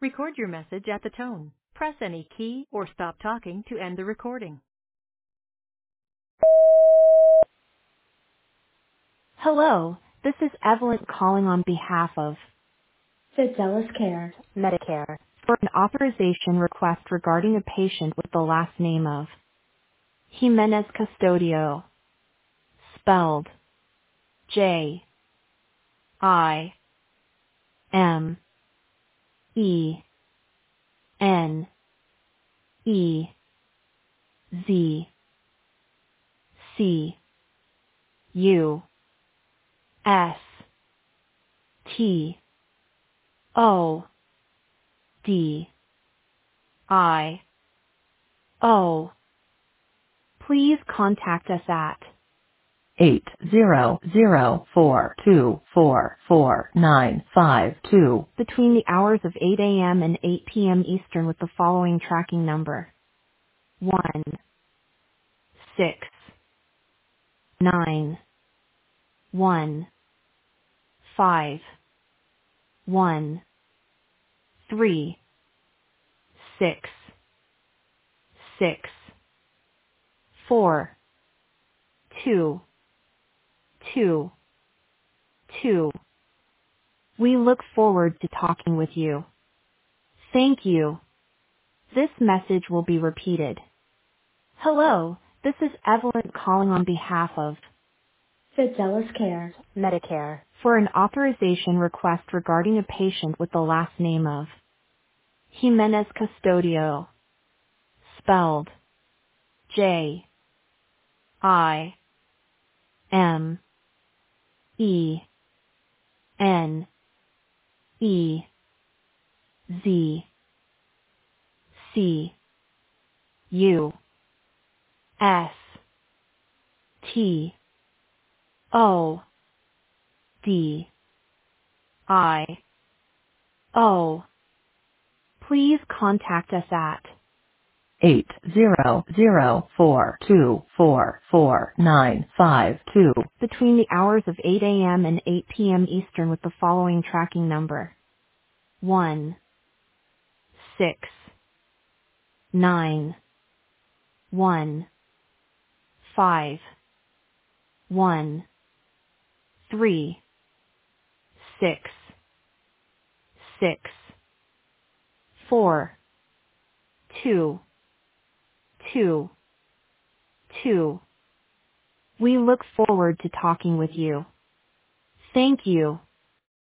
Record your message at the tone. Press any key or stop talking to end the recording. Hello, this is Evelyn calling on behalf of Fidelis Care, Medicare, for an authorization request regarding a patient with the last name of Jimenez Custodio, spelled Jimenez. Please contact us at 800-424-4952 between the hours of 8 a.m. and 8 p.m. Eastern with the following tracking number: 169-153-664-222. We look forward to talking with you. Thank you. This message will be repeated. Hello, this is Evelyn calling on behalf of Fidelis Care, Medicare, for an authorization request regarding a patient with the last name of Jimenez Custodio, spelled Jimenez. Please contact us at 800-424-4952 between the hours of 8 a.m. and 8 p.m. Eastern with the following tracking number: 169-153-664-222. We look forward to talking with you. Thank you.